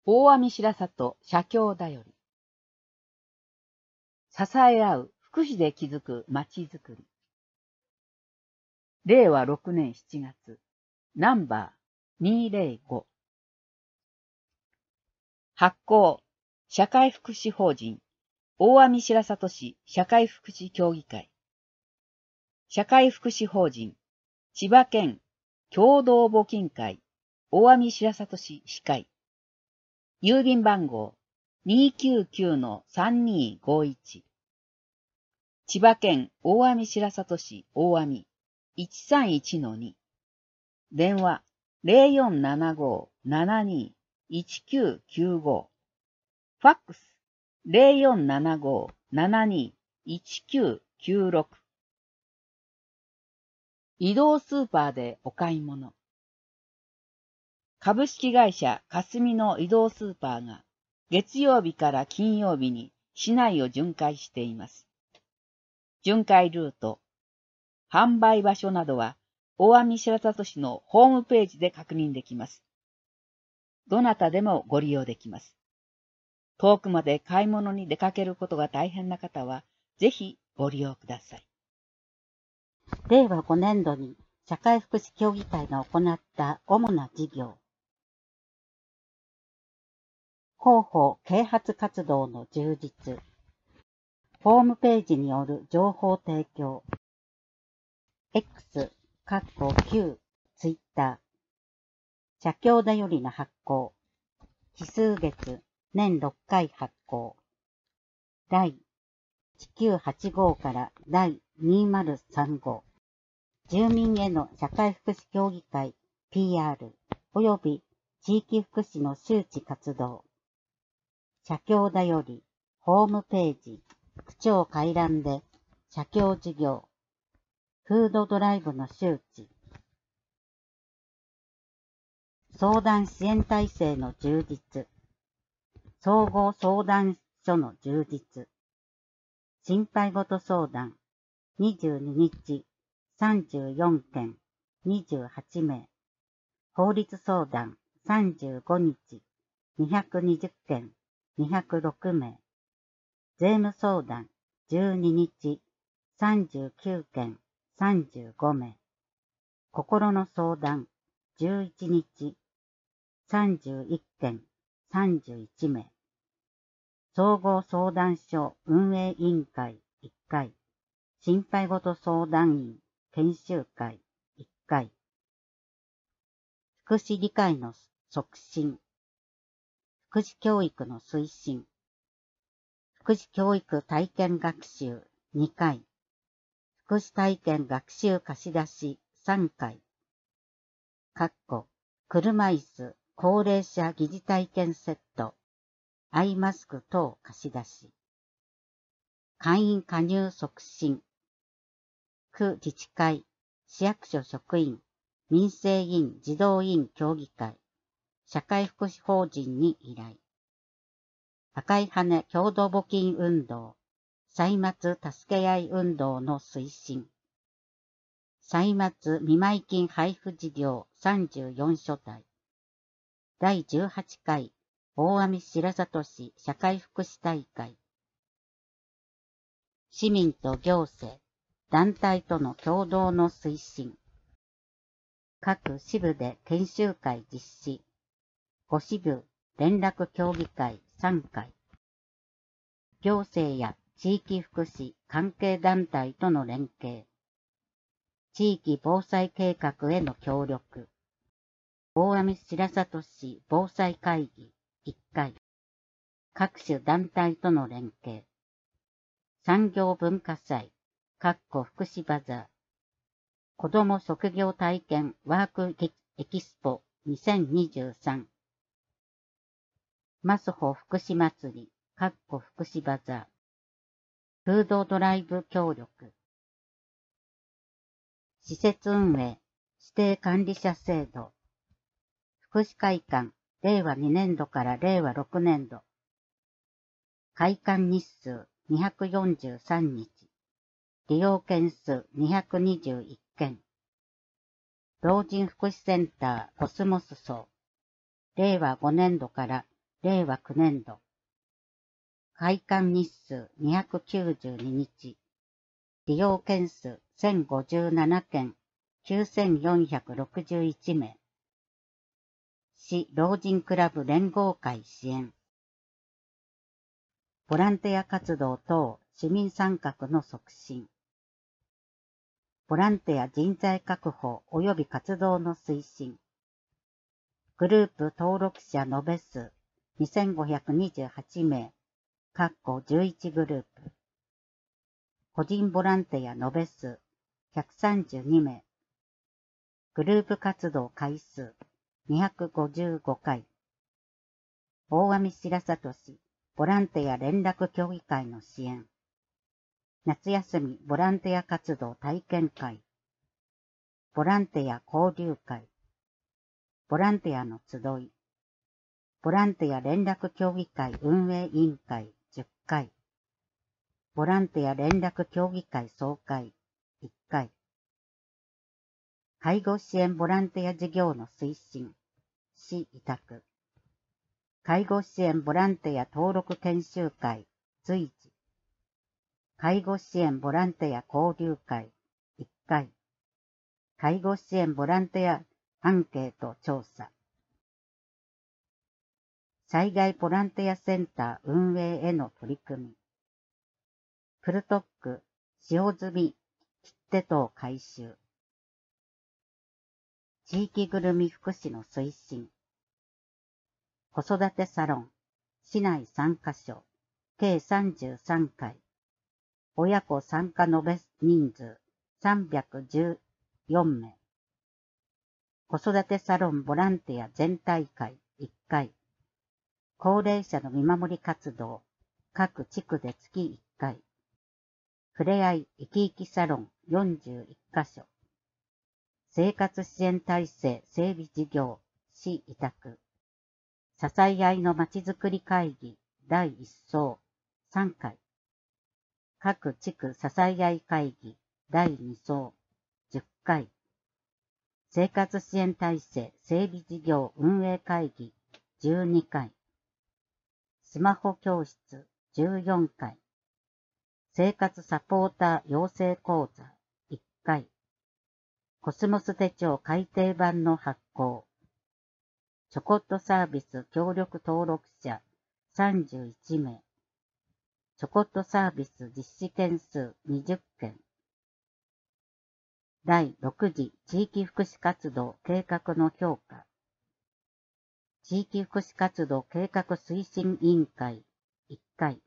大網白里社協だより。支え合う福祉で築くまちづくり。令和6年7月、ナンバー205。発行、社会福祉法人、大網白里市社会福祉協議会。社会福祉法人、千葉県共同募金会、大網白里市市会。郵便番号 299-3251。千葉県大網白里市大網 131-2。電話 0475-72-1995。ファックス 0475-72-1996。移動スーパーでお買い物。株式会社霞の移動スーパーが月曜日から金曜日に市内を巡回しています。巡回ルート、販売場所などは大網白里市のホームページで確認できます。どなたでもご利用できます。遠くまで買い物に出かけることが大変な方は、ぜひご利用ください。 令和5年度に社会福祉協議会が行った主な事業。広報啓発活動の充実。ホームページによる情報提供。X、旧、Twitter。社協だよりの発行。奇数月、年6回発行。第1985から第2035。住民への社会福祉協議会 PR 及び地域福祉の周知活動。社協だよりホームページ、区長回覧で社協事業。フードドライブの周知。相談支援体制の充実。総合相談所の充実。心配事相談。22日。34件、28名。法律相談、35日、220件、206名。税務相談、12日、39件、35名。心の相談、11日、31件、31名。総合相談所運営委員会1回。心配事相談員研修会1回。福祉理解の促進。福祉教育の推進。福祉教育体験学習2回。福祉体験学習貸し出し3回。車椅子高齢者疑似体験セット。アイマスク等貸し出し。会員加入促進。区自治会、市役所職員、民生委員児童委員協議会、社会福祉法人に依頼。赤い羽共同募金運動、歳末助け合い運動の推進。歳末見舞金配布事業34所帯。第18回大網白里市社会福祉大会。市民と行政、団体との共同の推進。各支部で研修会実施。5支部連絡協議会3回。行政や地域福祉関係団体との連携。地域防災計画への協力。大網白里市防災会議1回。各種団体との連携。産業文化祭。福祉バザー。子ども職業体験ワークエキスポ2023。マスホ福祉祭り。福祉バザー。フードドライブ協力。施設運営。指定管理者制度。福祉会館。令和2年度から令和6年度。会館日数243日。利用件数221件。老人福祉センターコスモス層。令和5年度から令和9年度。開館日数292日。利用件数1057件9461名。市老人クラブ連合会支援。ボランティア活動等市民参画の促進。ボランティア人材確保及び活動の推進。グループ登録者延べ数2528名、11グループ。個人ボランティア延べ数132名。グループ活動回数255回。大網白里市ボランティア連絡協議会の支援。夏休みボランティア活動体験会。ボランティア交流会。ボランティアの集い。ボランティア連絡協議会運営委員会10回。ボランティア連絡協議会総会1回。介護支援ボランティア事業の推進。市委託。介護支援ボランティア登録研修会随時。介護支援ボランティア交流会1回。介護支援ボランティアアンケート調査。災害ボランティアセンター運営への取り組み。プルトック使用済み切手等回収。地域ぐるみ福祉の推進。子育てサロン、市内3カ所、計33回。親子参加延べ人数314名。子育てサロンボランティア全体会1回。高齢者の見守り活動、各地区で月1回。ふれあい生き生きサロン41カ所。生活支援体制整備事業、市委託。支え合いのまちづくり会議第1層3回。各地区支え合い会議第2層10回。生活支援体制整備事業運営会議12回。スマホ教室14回。生活サポーター養成講座1回。コスモス手帳改訂版の発行。ちょこっとサービス協力登録者31名。ちょこっとサービス実施件数20件。第6次地域福祉活動計画の評価。地域福祉活動計画推進委員会1回。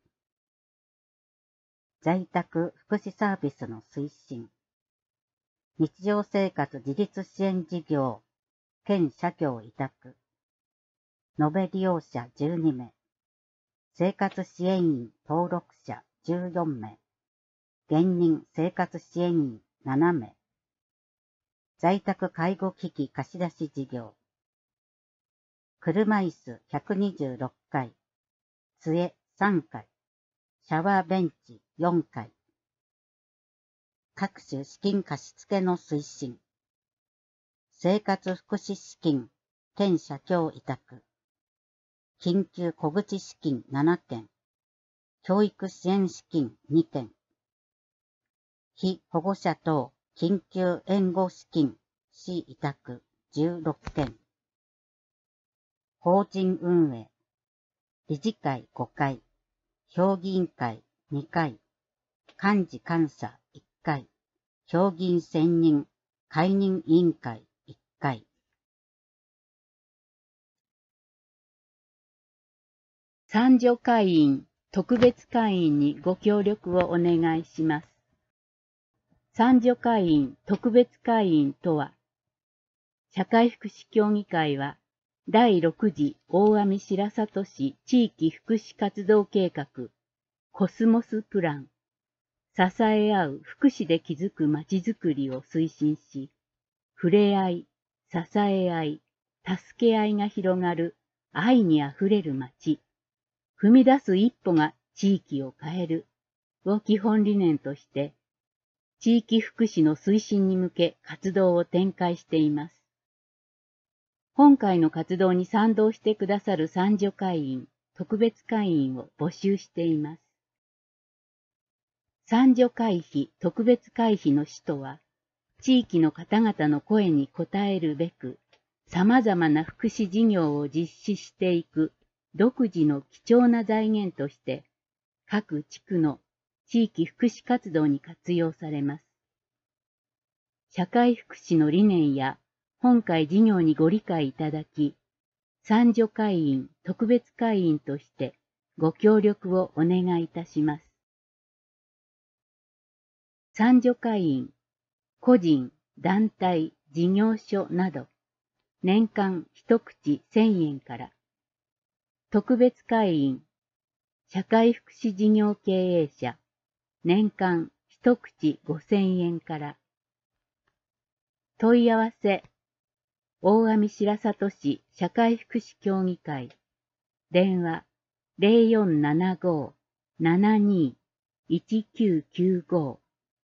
在宅福祉サービスの推進。日常生活自立支援事業、県社協委託。延べ利用者12名。生活支援員登録者14名。現任生活支援員7名。在宅介護機器貸し出し事業。車椅子126回。杖3回。シャワーベンチ4回。各種資金貸付の推進。生活福祉資金、県社協委託。緊急小口資金7件。教育支援資金2件。被保護者等緊急援護資金、市委託16件。法人運営。理事会5回。評議員会2回。幹事監査1回。評議員選任、解任委員会1回。 参助会員、特別会員にご協力をお願いします。参助会員、特別会員とは、社会福祉協議会は、第6次大網白里市地域福祉活動計画、コスモスプラン、支え合う福祉で築くまちづくりを推進し、触れ合い、支え合い、助け合いが広がる愛にあふれる街、踏み出す一歩が地域を変えるを基本理念として、地域福祉の推進に向け活動を展開しています。今回の活動に賛同してくださる参助会員、 特別会員を募集しています。三女会費特別会費の使途は、地域の方々の声に応えるべく、様々な福祉事業を実施していく独自の貴重な財源として、各地区の地域福祉活動に活用されます。社会福祉の理念や本会事業にご理解いただき、三女会員特別会員としてご協力をお願いいたします。三女会員、個人、団体、事業所など、年間一口1000円から、特別会員、社会福祉事業経営者、年間一口5000円から、問い合わせ、大網白里市社会福祉協議会、電話0475-72-1995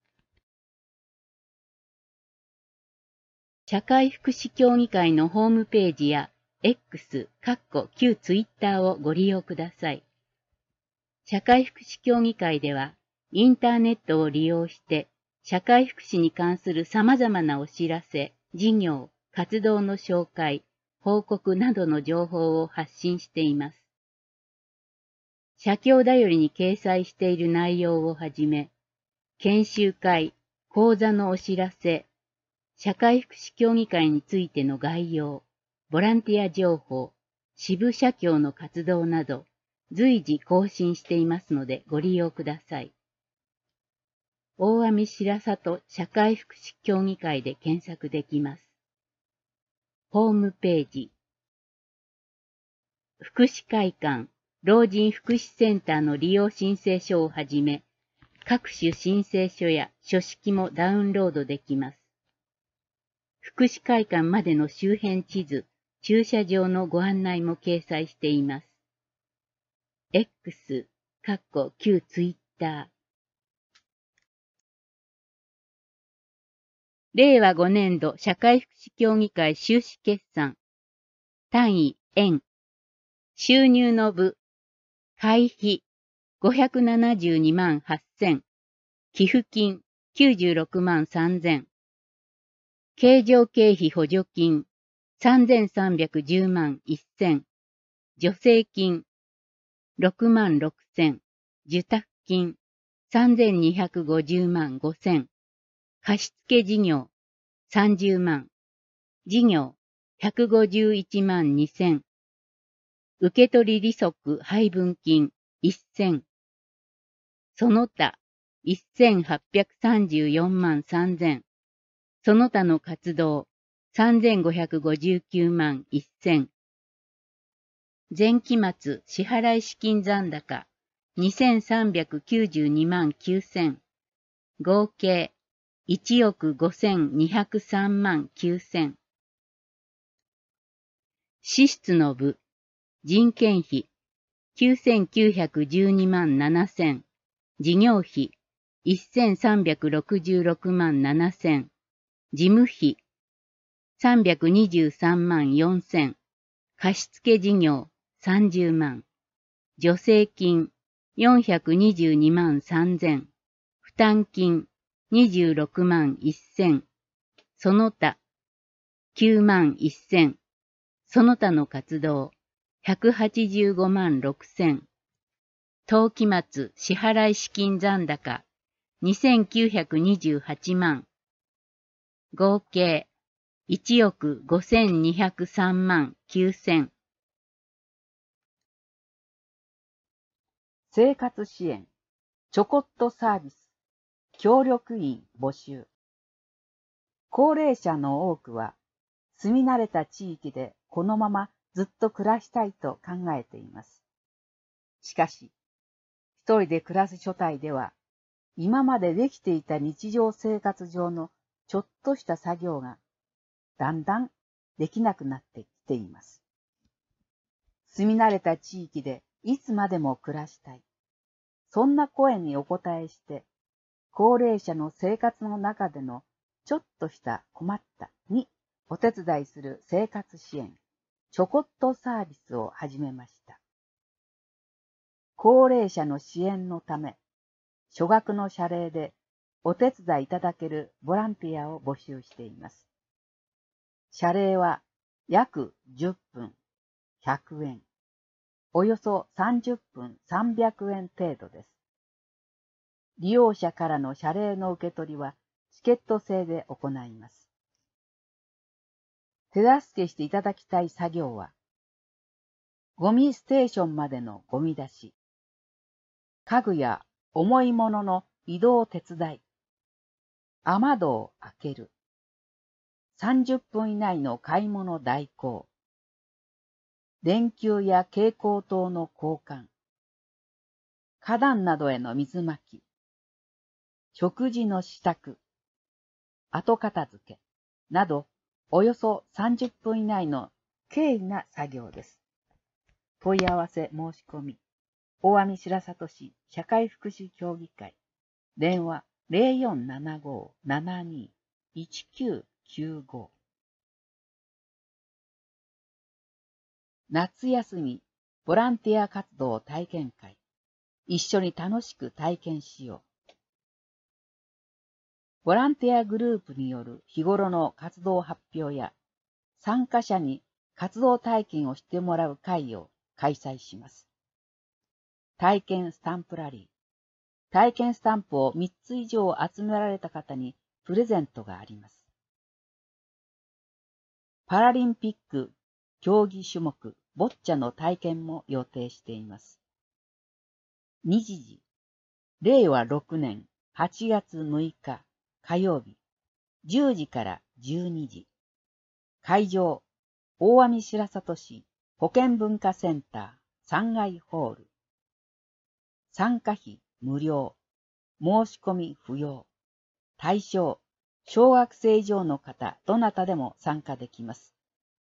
社会福祉協議会のホームページや X、旧ツイッターをご利用ください。社会福祉協議会では、インターネットを利用して、社会福祉に関する様々なお知らせ、事業、活動の紹介、報告などの情報を発信しています。社協だよりに掲載している内容をはじめ、研修会、講座のお知らせ、社会福祉協議会についての概要、ボランティア情報、支部社協の活動など、随時更新していますのでご利用ください。大網白里社会福祉協議会で検索できます。ホームページ。福祉会館、老人福祉センターの利用申請書をはじめ、各種申請書や書式もダウンロードできます。福祉会館までの周辺地図、駐車場のご案内も掲載しています。X、旧ツイッター。令和5年度社会福祉協議会収支決算。単位、円。収入の部。会費、572万8000。寄付金、96万3000。経常経費補助金、3310万1000。助成金、6万6000。受託金、3250万5000。貸付事業、30万。事業、151万2000。受取利息配分金、1000。その他、1834万3000。その他の活動、3559万1000。前期末支払い資金残高、2392万9000。合計、1億5203万9000。支出の部、人件費、9912万7000。事業費、1366万7000。事務費、323万4000。貸付事業、30万。助成金、422万3000。負担金、26万1000。その他、9万1000。その他の活動、185万6000。当期末支払い資金残高、2928万。合計、1億5203万9000。 生活支援、ちょこっとサービス、協力員募集。高齢者の多くは、住み慣れた地域でこのままずっと暮らしたいと考えています。しかし、一人で暮らす所帯では、今までできていた日常生活上のちょっとした作業が、だんだんできなくなってきています。住み慣れた地域でいつまでも暮らしたい。そんな声にお応えして、高齢者の生活の中でのちょっとした困ったにお手伝いする生活支援、ちょこっとサービスを始めました。 高齢者の支援のため、諸額の謝礼でお手伝いいただけるボランティアを募集しています。謝礼は約10分100円、およそ30分300円程度です。利用者からの謝礼の受け取りはチケット制で行います。手助けしていただきたい作業は、ゴミステーションまでのゴミ出し、家具や重いものの移動手伝い、雨戸を開ける、30分以内の買い物代行、電球や蛍光灯の交換、花壇などへの水まき、食事の支度、後片付け、など、およそ30分以内の軽微な作業です。問い合わせ申し込み、大網白里市社会福祉協議会、電話0475-72-1995。夏休みボランティア活動体験会、一緒に楽しく体験しよう。ボランティアグループによる日頃の活動発表や、参加者に活動体験をしてもらう会を開催します。体験スタンプラリー。体験スタンプを3つ以上集められた方にプレゼントがあります。パラリンピック競技種目ボッチャの体験も予定しています。日時、令和6年8月6日火曜日、10時から12時。会場、大網白里市保健文化センター3階ホール。参加費無料。申し込み不要。対象、小学生以上の方、どなたでも参加できます。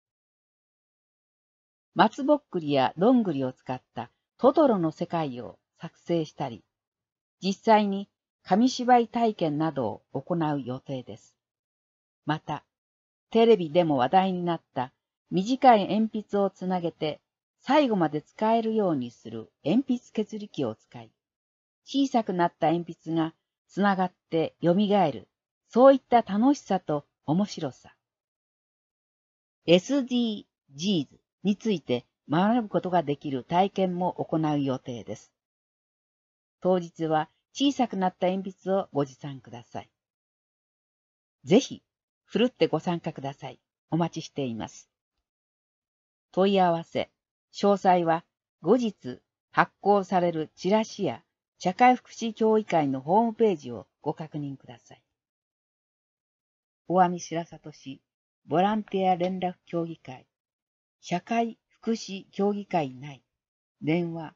松ぼっくりやどんぐりを使ったトトロの世界を作成したり、実際に紙芝居体験などを行う予定です。また、テレビでも話題になった短い鉛筆をつなげて最後まで使えるようにする鉛筆削り器を使い、小さくなった鉛筆がつながって蘇る、そういった楽しさと面白さ。SDGs について学ぶことができる体験も行う予定です。当日は小さくなった鉛筆をご持参ください。ぜひ、ふるってご参加ください。お待ちしています。問い合わせ、詳細は後日発行されるチラシや社会福祉協議会のホームページをご確認ください。大網白里市ボランティア連絡協議会、社会福祉協議会内、電話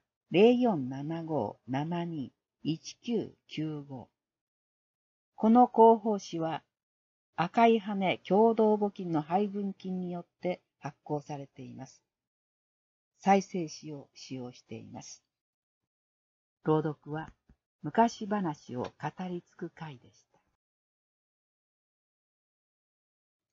0475-72-1995。この広報誌は赤い羽共同募金の配分金によって発行されています。再生紙を使用しています。朗読は昔話を語り継ぐ会でした。